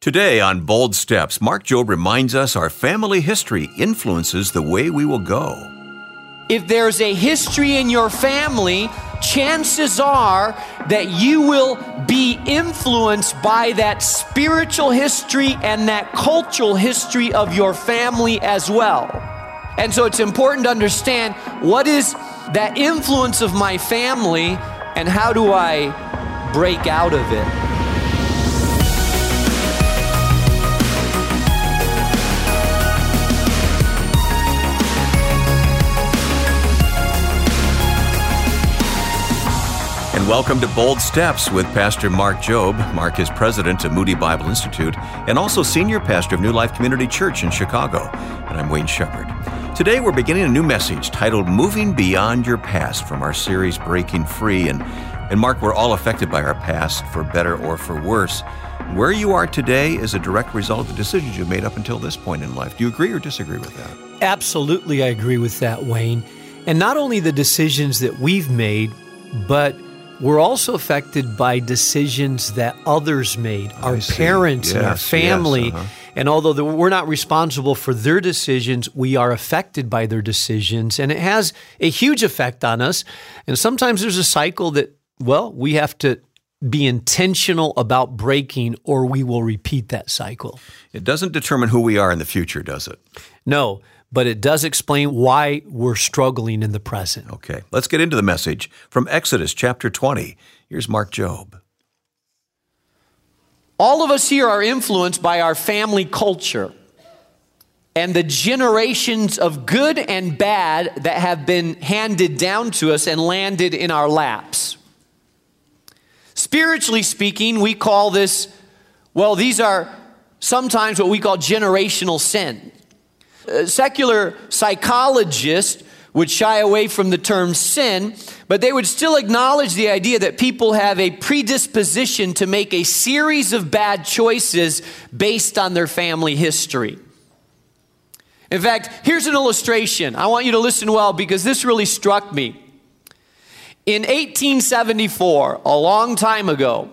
Today on Bold Steps, Mark Jobe reminds us our family history influences the way we will go. If there's a history in your family, chances are that you will be influenced by that spiritual history and that cultural history of your family as well. And so it's important to understand what is that influence of my family and how do I break out of it. And welcome to Bold Steps with Pastor Mark Jobe. Mark is president of Moody Bible Institute and also senior pastor of New Life Community Church in Chicago. And I'm Wayne Shepherd. Today we're beginning a new message titled Moving Beyond Your Past from our series Breaking Free. And Mark, we're all affected by our past for better or for worse. Where you are today is a direct result of the decisions you've made up until this point in life. Do you agree or disagree with that? Absolutely, I agree with that, Wayne. And not only the decisions that we've made, but we're also affected by decisions that others made, our parents and our family. And although we're not responsible for their decisions, we are affected by their decisions. And it has a huge effect on us. And sometimes there's a cycle that, well, we have to be intentional about breaking or we will repeat that cycle. It doesn't determine who we are in the future, does it? No. But it does explain why we're struggling in the present. Okay, let's get into the message from Exodus chapter 20. Here's Mark Jobe. All of us here are influenced by our family culture and the generations of good and bad that have been handed down to us and landed in our laps. Spiritually speaking, we call this, these are sometimes what we call generational sin. Secular psychologists would shy away from the term sin, but they would still acknowledge the idea that people have a predisposition to make a series of bad choices based on their family history. In fact, here's an illustration. I want you to listen well because this really struck me. In 1874, a long time ago,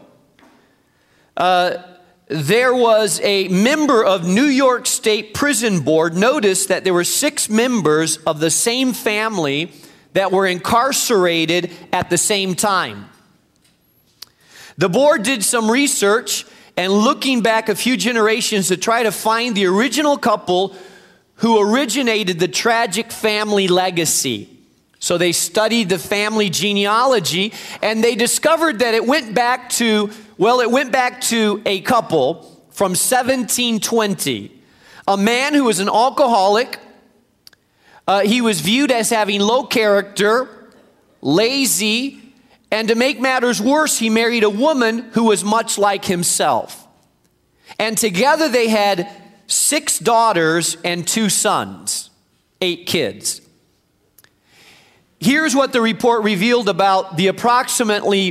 there was a member of New York State Prison Board noticed that there were 6 members of the same family that were incarcerated at the same time. The board did some research and looking back a few generations to try to find the original couple who originated the tragic family legacy. So they studied the family genealogy and they discovered that it went back to a couple from 1720. A man who was an alcoholic. He was viewed as having low character, lazy, and to make matters worse, he married a woman who was much like himself. And together they had 6 daughters and 2 sons, 8 kids. Here's what the report revealed about the approximately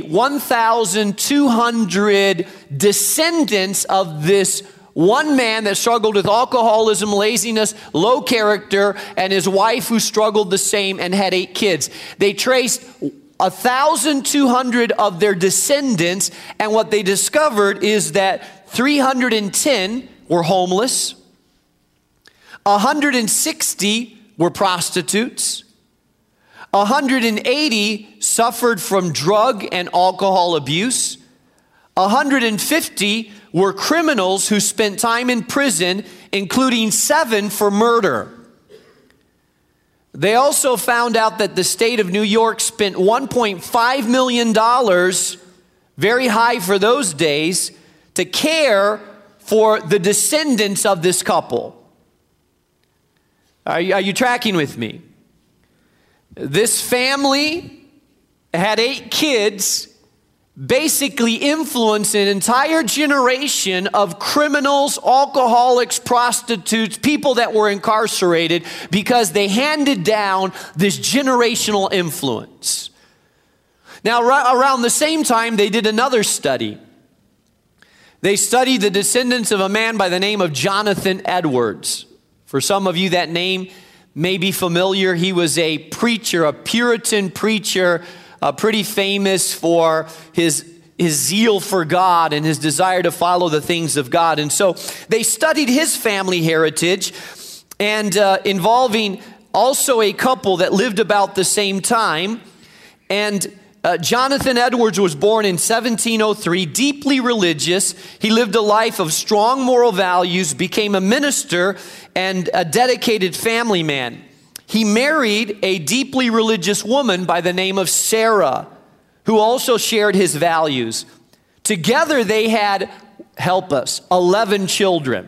1,200 descendants of this one man that struggled with alcoholism, laziness, low character, and his wife who struggled the same and had 8 kids. They traced 1,200 of their descendants, and what they discovered is that 310 were homeless, 160 were prostitutes, 180 suffered from drug and alcohol abuse. 150 were criminals who spent time in prison, including 7 for murder. They also found out that the state of New York spent $1.5 million, very high for those days, to care for the descendants of this couple. Are you tracking with me? This family had 8 kids, basically influenced an entire generation of criminals, alcoholics, prostitutes, people that were incarcerated because they handed down this generational influence. Now, around the same time, they did another study. They studied the descendants of a man by the name of Jonathan Edwards. For some of you, that name may be familiar. He was a preacher, a Puritan preacher, pretty famous for his zeal for God and his desire to follow the things of God. And so they studied his family heritage, and involving also a couple that lived about the same time. And Jonathan Edwards was born in 1703, deeply religious. He lived a life of strong moral values, became a minister and a dedicated family man. He married a deeply religious woman by the name of Sarah, who also shared his values. Together they had, help us, 11 children.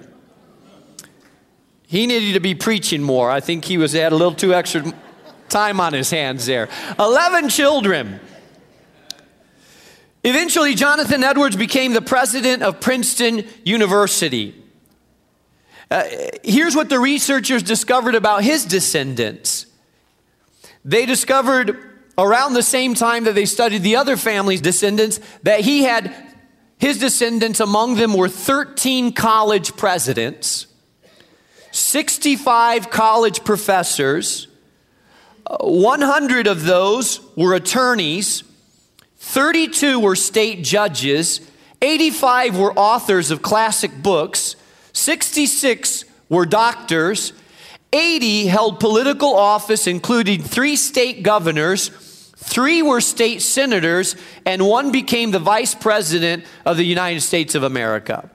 He needed to be preaching more. I think he had a little too extra time on his hands there. 11 children. Eventually, Jonathan Edwards became the president of Princeton University. Here's what the researchers discovered about his descendants. They discovered around the same time that they studied the other family's descendants that he had his descendants. Among them were 13 college presidents, 65 college professors, 100 of those were attorneys, 32 were state judges, 85 were authors of classic books, 66 were doctors, 80 held political office, including 3 state governors, 3 were state senators, and 1 became the vice president of the United States of America.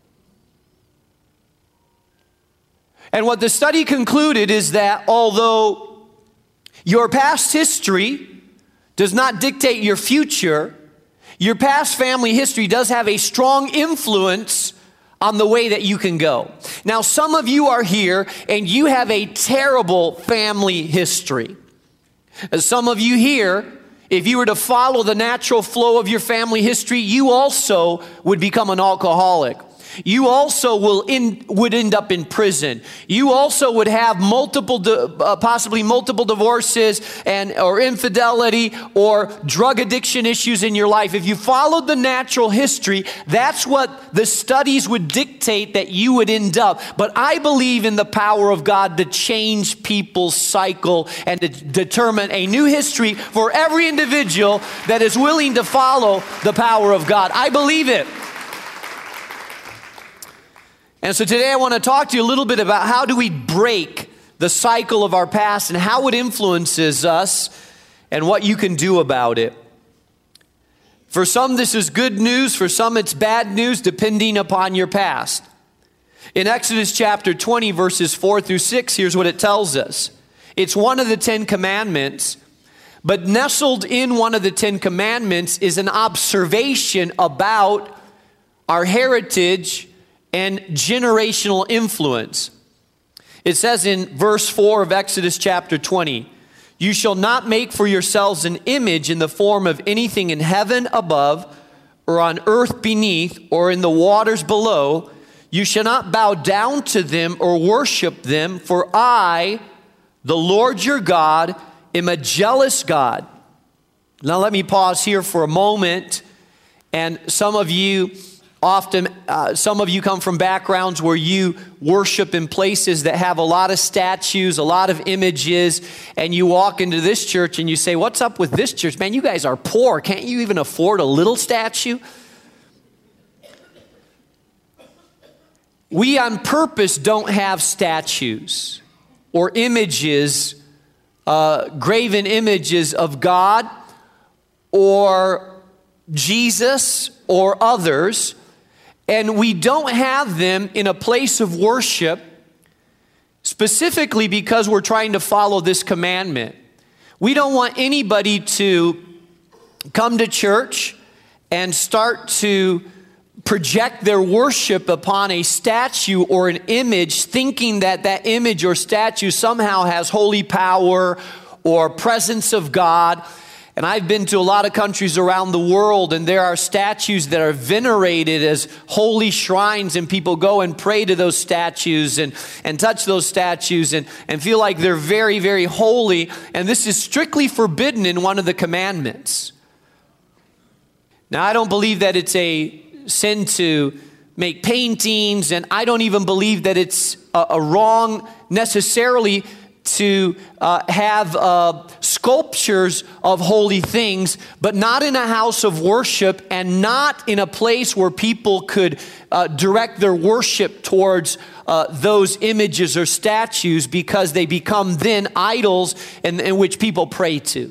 And what the study concluded is that although your past history does not dictate your future, your past family history does have a strong influence on the way that you can go. Now, some of you are here and you have a terrible family history. Some of you here, if you were to follow the natural flow of your family history, you also would become an alcoholic. You also would end up in prison. You also would have possibly multiple divorces or infidelity or drug addiction issues in your life. If you followed the natural history, that's what the studies would dictate that you would end up. But I believe in the power of God to change people's cycle and to determine a new history for every individual that is willing to follow the power of God. I believe it. And so today I want to talk to you a little bit about how do we break the cycle of our past and how it influences us and what you can do about it. For some, this is good news. For some, it's bad news, depending upon your past. In Exodus chapter 20, verses 4 through 6, here's what it tells us. It's one of the 10 commandments, but nestled in one of the 10 commandments is an observation about our heritage and generational influence. It says in verse 4 of Exodus chapter 20, "You shall not make for yourselves an image in the form of anything in heaven above, or on earth beneath, or in the waters below. You shall not bow down to them or worship them, for I, the Lord your God, am a jealous God." Now let me pause here for a moment. And some of you come from backgrounds where you worship in places that have a lot of statues, a lot of images, and you walk into this church and you say, "What's up with this church? Man, you guys are poor. Can't you even afford a little statue?" We on purpose don't have statues or images, graven images of God or Jesus or others. And we don't have them in a place of worship specifically because we're trying to follow this commandment. We don't want anybody to come to church and start to project their worship upon a statue or an image, thinking that that image or statue somehow has holy power or presence of God. And I've been to a lot of countries around the world, and there are statues that are venerated as holy shrines, and people go and pray to those statues and touch those statues and feel like they're very, very holy. And this is strictly forbidden in one of the commandments. Now, I don't believe that it's a sin to make paintings, and I don't even believe that it's a wrong necessarily to have sculptures of holy things, but not in a house of worship and not in a place where people could direct their worship towards those images or statues, because they become then idols in which people pray to.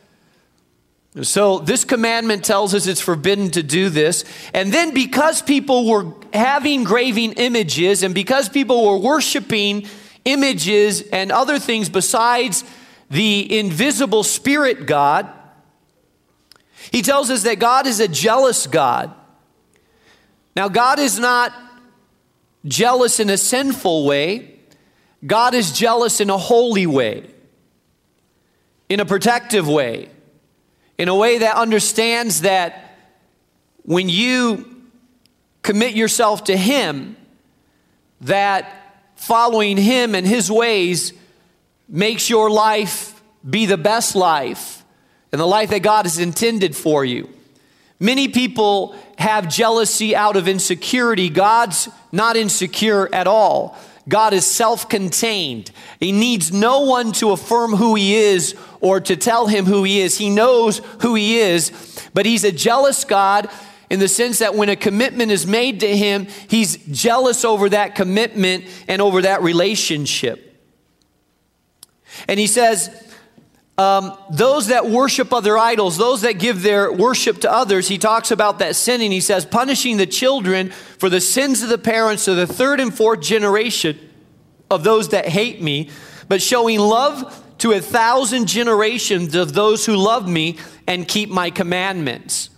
So this commandment tells us it's forbidden to do this. And then because people were having graven images and because people were worshiping images and other things besides the invisible spirit God, he tells us that God is a jealous God. Now, God is not jealous in a sinful way. God is jealous in a holy way, in a protective way, in a way that understands that when you commit yourself to Him, that following Him and His ways makes your life be the best life and the life that God has intended for you. Many people have jealousy out of insecurity. God's not insecure at all. God is self-contained. He needs no one to affirm who He is or to tell Him who He is. He knows who He is, but He's a jealous God in the sense that when a commitment is made to Him, He's jealous over that commitment and over that relationship. And He says, those that worship other idols, those that give their worship to others, He talks about that sin, and He says, punishing the children for the sins of the parents to the third and fourth generation of those that hate Me, but showing love to 1,000 generations of those who love Me and keep My commandments.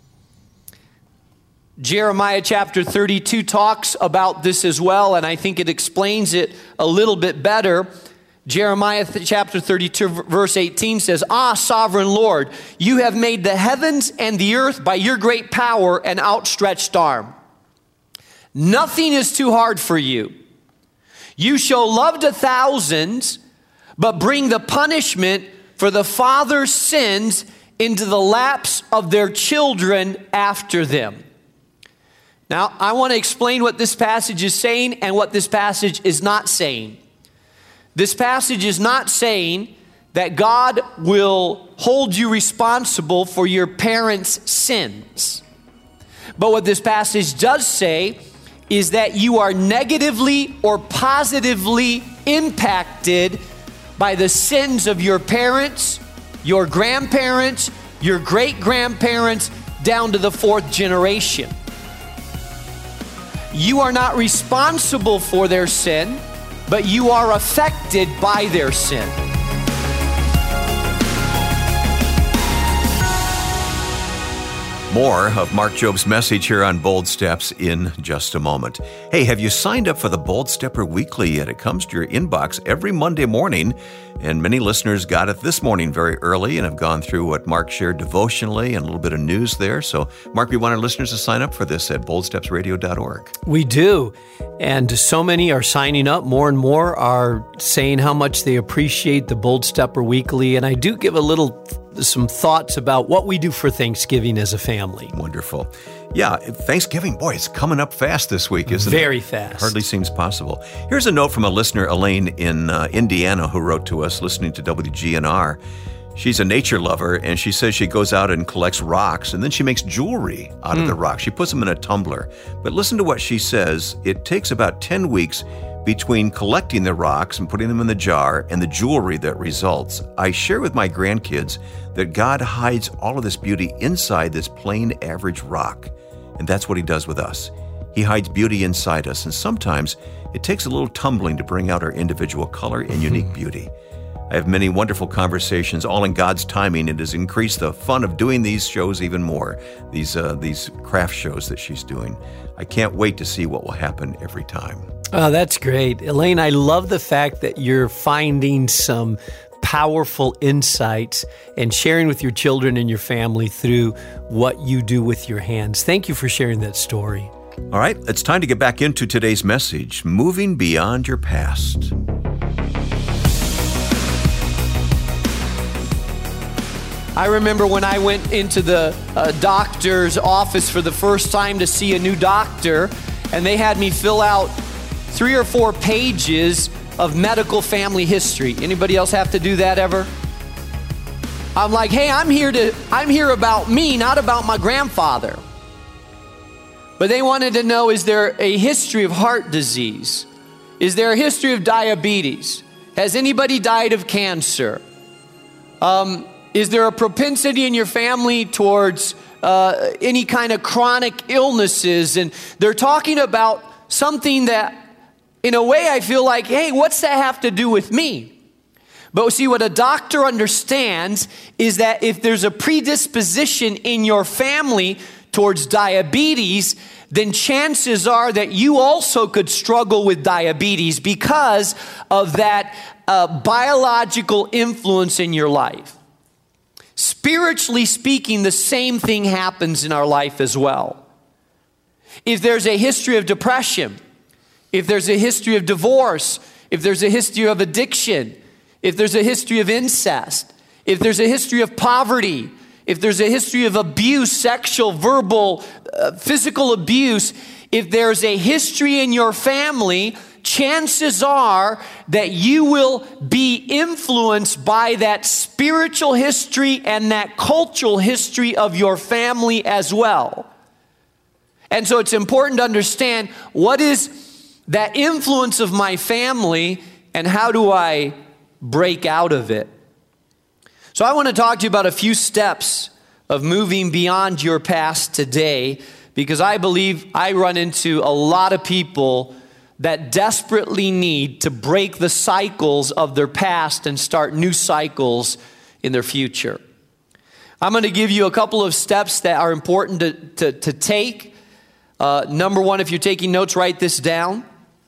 Jeremiah chapter 32 talks about this as well, and I think it explains it a little bit better. Jeremiah chapter 32 verse 18 says, Ah, sovereign Lord, You have made the heavens and the earth by Your great power and outstretched arm. Nothing is too hard for You. You show love to thousands, but bring the punishment for the father's sins into the laps of their children after them. Now, I want to explain what this passage is saying and what this passage is not saying. This passage is not saying that God will hold you responsible for your parents' sins. But what this passage does say is that you are negatively or positively impacted by the sins of your parents, your grandparents, your great-grandparents, down to the fourth generation. You are not responsible for their sin, but you are affected by their sin. More of Mark Job's message here on Bold Steps in just a moment. Hey, have you signed up for the Bold Stepper Weekly yet? It comes to your inbox every Monday morning, and many listeners got it this morning very early and have gone through what Mark shared devotionally and a little bit of news there. So, Mark, we want our listeners to sign up for this at boldstepsradio.org. We do, and so many are signing up. More and more are saying how much they appreciate the Bold Stepper Weekly, and I do give some thoughts about what we do for Thanksgiving as a family. Wonderful. Yeah, Thanksgiving, boy, it's coming up fast this week, isn't it? Very fast. Hardly seems possible. Here's a note from a listener, Elaine, in Indiana, who wrote to us listening to WGNR. She's a nature lover, and she says she goes out and collects rocks, and then she makes jewelry out of the rocks. She puts them in a tumbler. But listen to what she says. It takes about 10 weeks between collecting the rocks and putting them in the jar and the jewelry that results. I share with my grandkids that God hides all of this beauty inside this plain average rock. And that's what He does with us. He hides beauty inside us, and sometimes it takes a little tumbling to bring out our individual color and unique beauty. I have many wonderful conversations, all in God's timing. It has increased the fun of doing these shows even more, these craft shows that she's doing. I can't wait to see what will happen every time. Oh, that's great. Elaine, I love the fact that you're finding some powerful insights and sharing with your children and your family through what you do with your hands. Thank you for sharing that story. All right, it's time to get back into today's message, Moving Beyond Your Past. I remember when I went into the doctor's office for the first time to see a new doctor, and they had me fill out 3 or 4 pages of medical family history. Anybody else have to do that ever? I'm like, hey, I'm here about me, not about my grandfather. But they wanted to know, is there a history of heart disease? Is there a history of diabetes? Has anybody died of cancer? Is there a propensity in your family towards any kind of chronic illnesses? And they're talking about something that, in a way, I feel like, hey, what's that have to do with me? But see, what a doctor understands is that if there's a predisposition in your family towards diabetes, then chances are that you also could struggle with diabetes because of that biological influence in your life. Spiritually speaking, the same thing happens in our life as well. If there's a history of depression, if there's a history of divorce, if there's a history of addiction, if there's a history of incest, if there's a history of poverty, if there's a history of abuse, sexual, verbal, physical abuse, if there's a history in your family, chances are that you will be influenced by that spiritual history and that cultural history of your family as well. And so it's important to understand, what is that influence of my family and how do I break out of it? So I want to talk to you about a few steps of moving beyond your past today, because I believe I run into a lot of people that desperately need to break the cycles of their past and start new cycles in their future. I'm going to give you a couple of steps that are important to take. Number one, if you're taking notes, write this down.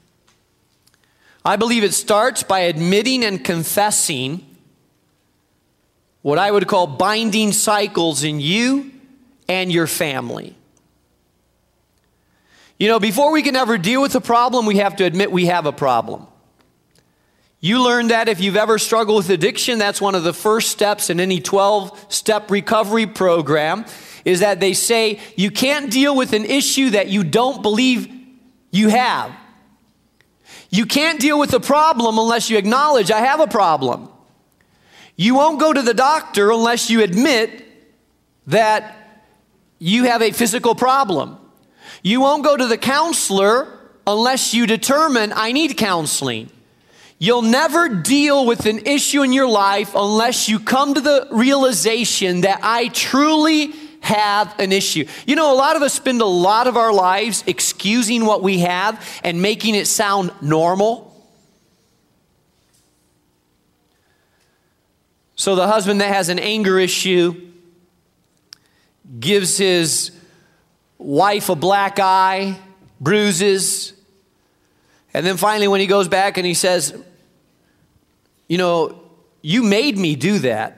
I believe it starts by admitting and confessing what I would call binding cycles in you and your family. You know, before we can ever deal with a problem, we have to admit we have a problem. You learned that if you've ever struggled with addiction, that's one of the first steps in any 12-step recovery program, is that they say you can't deal with an issue that you don't believe you have. You can't deal with a problem unless you acknowledge, I have a problem. You won't go to the doctor unless you admit that you have a physical problem. You won't go to the counselor unless you determine, I need counseling. You'll never deal with an issue in your life unless you come to the realization that I truly have an issue. You know, a lot of us spend a lot of our lives excusing what we have and making it sound normal. So the husband that has an anger issue gives his wife a black eye, bruises, and then finally when he goes back and he says, you know, you made me do that.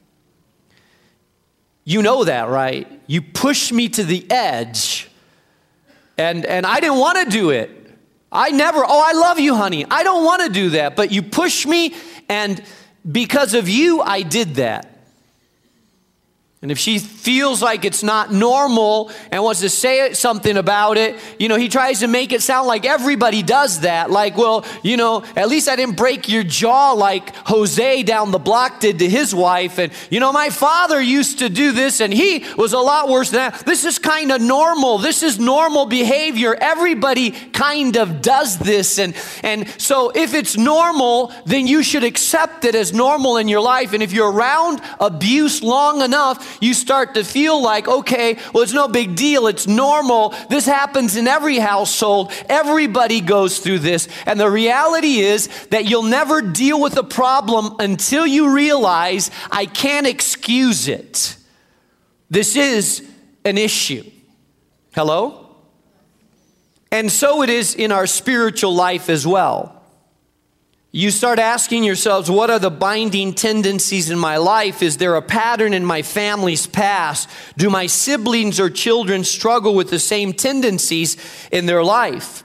You know that, right? You pushed me to the edge, and I didn't want to do it. I love you, honey. I don't want to do that, but you pushed me, and because of you, I did that. And if she feels like it's not normal and wants to say something about it, you know, he tries to make it sound like everybody does that. Like, well, you know, at least I didn't break your jaw like Jose down the block did to his wife. And, you know, my father used to do this and he was a lot worse than that. This is kind of normal. This is normal behavior. Everybody kind of does this. And so if it's normal, then you should accept it as normal in your life. And if you're around abuse long enough, you start to feel like, okay, well, it's no big deal. It's normal. This happens in every household. Everybody goes through this. And the reality is that you'll never deal with a problem until you realize I can't excuse it. This is an issue. Hello? And so it is in our spiritual life as well. You start asking yourselves, what are the binding tendencies in my life? Is there a pattern in my family's past? Do my siblings or children struggle with the same tendencies in their life?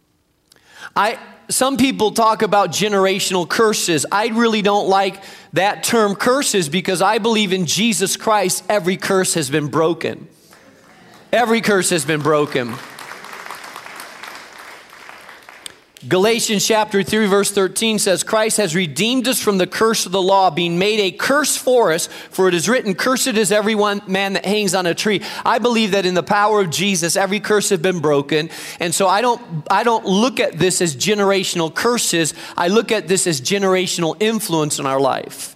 Some people talk about generational curses. I really don't like that term curses because I believe in Jesus Christ, every curse has been broken. Every curse has been broken. Galatians chapter 3, verse 13 says, Christ has redeemed us from the curse of the law, being made a curse for us, for it is written, cursed is every man that hangs on a tree. I believe that in the power of Jesus, every curse has been broken. And so I don't look at this as generational curses. I look at this as generational influence in our life.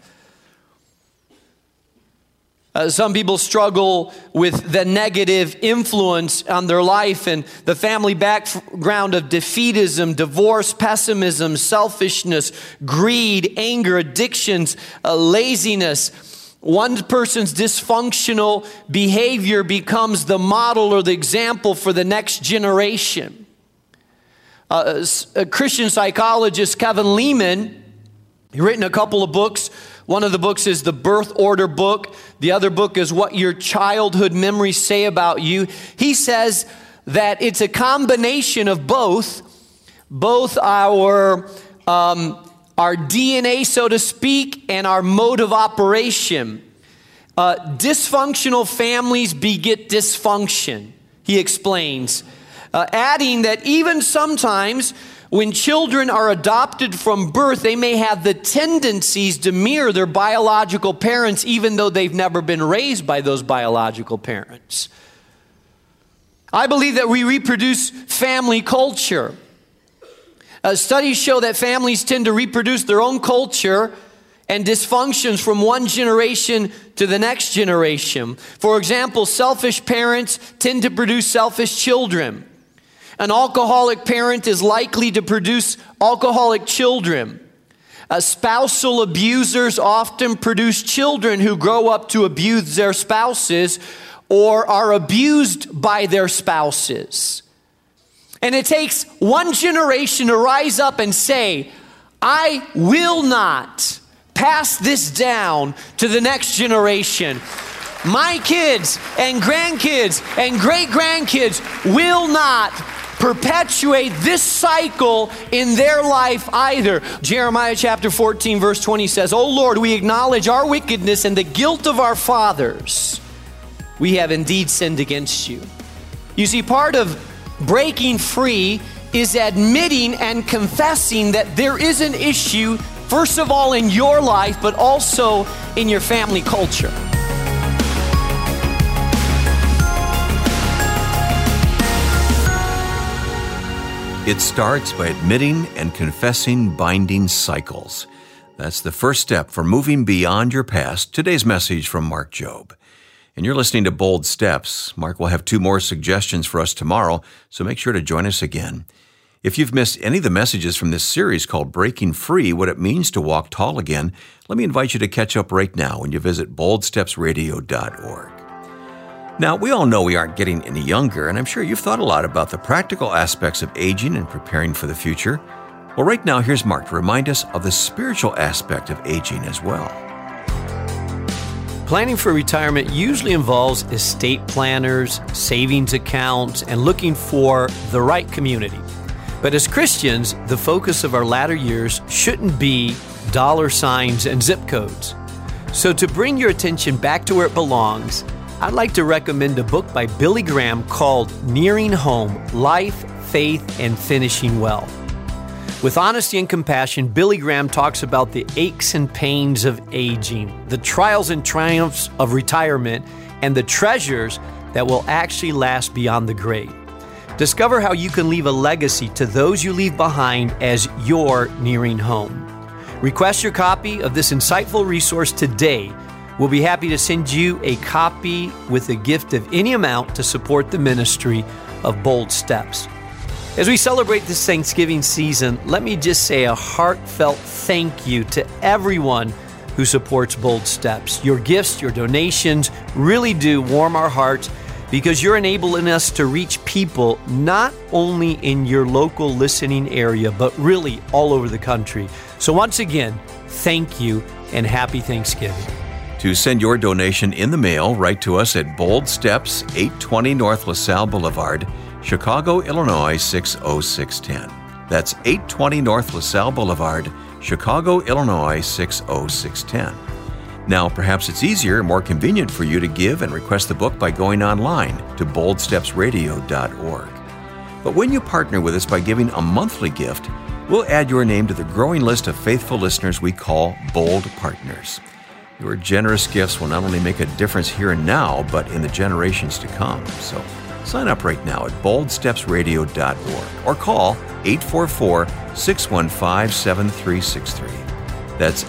Some people struggle with the negative influence on their life and the family background of defeatism, divorce, pessimism, selfishness, greed, anger, addictions, laziness. One person's dysfunctional behavior becomes the model or the example for the next generation. A Christian psychologist, Kevin Leman, he's written a couple of books. One of the books is the Birth Order book. The other book is What Your Childhood Memories Say About You. He says that it's a combination of both our DNA, so to speak, and our mode of operation. Dysfunctional families beget dysfunction, he explains, adding that even sometimes when children are adopted from birth, they may have the tendencies to mirror their biological parents, even though they've never been raised by those biological parents. I believe that we reproduce family culture. Studies show that families tend to reproduce their own culture and dysfunctions from one generation to the next generation. For example, selfish parents tend to produce selfish children. An alcoholic parent is likely to produce alcoholic children. Spousal abusers often produce children who grow up to abuse their spouses or are abused by their spouses. And it takes one generation to rise up and say, I will not pass this down to the next generation. My kids and grandkids and great-grandkids will not perpetuate this cycle in their life either. Jeremiah chapter 14 verse 20 says, O Lord, we acknowledge our wickedness and the guilt of our fathers. We have indeed sinned against you. You see, part of breaking free is admitting and confessing that there is an issue, first of all in your life, but also in your family culture. It starts by admitting and confessing binding cycles. That's the first step for moving beyond your past. Today's message from Mark Jobe. And you're listening to Bold Steps. Mark will have 2 more suggestions for us tomorrow, so make sure to join us again. If you've missed any of the messages from this series called Breaking Free, What It Means to Walk Tall Again, let me invite you to catch up right now when you visit boldstepsradio.org. Now, we all know we aren't getting any younger, and I'm sure you've thought a lot about the practical aspects of aging and preparing for the future. Well, right now, here's Mark to remind us of the spiritual aspect of aging as well. Planning for retirement usually involves estate planners, savings accounts, and looking for the right community. But as Christians, the focus of our latter years shouldn't be dollar signs and zip codes. So to bring your attention back to where it belongs, I'd like to recommend a book by Billy Graham called Nearing Home, Life, Faith, and Finishing Well. With honesty and compassion, Billy Graham talks about the aches and pains of aging, the trials and triumphs of retirement, and the treasures that will actually last beyond the grave. Discover how you can leave a legacy to those you leave behind as you're nearing home. Request your copy of this insightful resource today. We'll be happy to send you a copy with a gift of any amount to support the ministry of Bold Steps. As we celebrate this Thanksgiving season, let me just say a heartfelt thank you to everyone who supports Bold Steps. Your gifts, your donations really do warm our hearts because you're enabling us to reach people not only in your local listening area, but really all over the country. So once again, thank you and happy Thanksgiving. To send your donation in the mail, write to us at Bold Steps, 820 North LaSalle Boulevard, Chicago, Illinois, 60610. That's 820 North LaSalle Boulevard, Chicago, Illinois, 60610. Now, perhaps it's easier and more convenient for you to give and request the book by going online to boldstepsradio.org. But when you partner with us by giving a monthly gift, we'll add your name to the growing list of faithful listeners we call Bold Partners. Your generous gifts will not only make a difference here and now, but in the generations to come. So sign up right now at boldstepsradio.org or call 844-615-7363. That's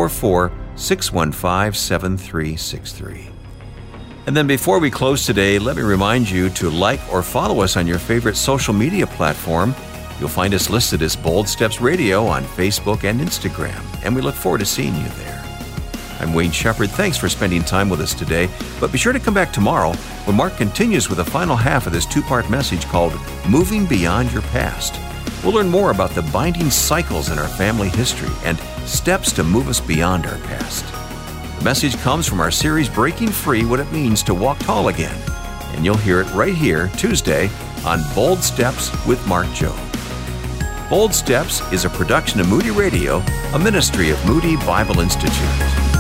844-615-7363. And then before we close today, let me remind you to like or follow us on your favorite social media platform. You'll find us listed as Bold Steps Radio on Facebook and Instagram, and we look forward to seeing you there. I'm Wayne Shepherd. Thanks for spending time with us today, but be sure to come back tomorrow when Mark continues with the final half of this two-part message called Moving Beyond Your Past. We'll learn more about the binding cycles in our family history and steps to move us beyond our past. The message comes from our series Breaking Free, What It Means to Walk Tall Again, and you'll hear it right here Tuesday on Bold Steps with Mark Jobe. Bold Steps is a production of Moody Radio, a ministry of Moody Bible Institute.